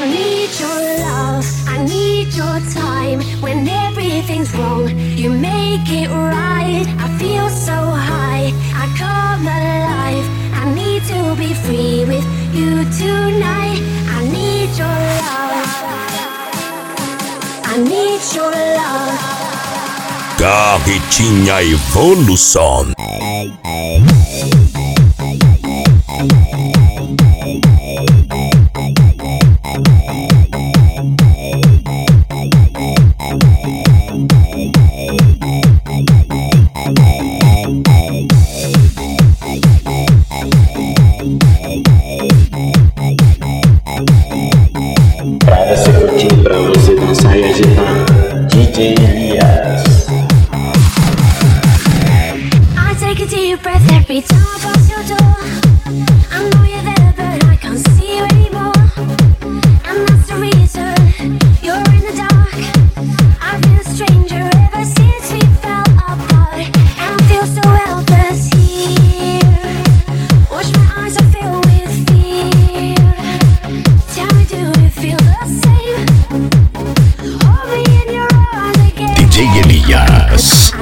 I need your love, I need your time. When everything's wrong, you make it right. I feel so high, I come alive. I need to be free with you tonight. I need your love, I need your love. Carretinha Evolution. Pra você curtir, pra você dançar e agitar, DJ Elias. I take a deep breath every time I pass your door. I know you're there, but I can't see you anymore. And that's the reason you're in the dark. I've been a stranger ever since we fell apart. And I feel so helpless here. Watch my eyes are filled with fear. Tell me, do you feel the same? Hold me in your arms again. DJ Elias.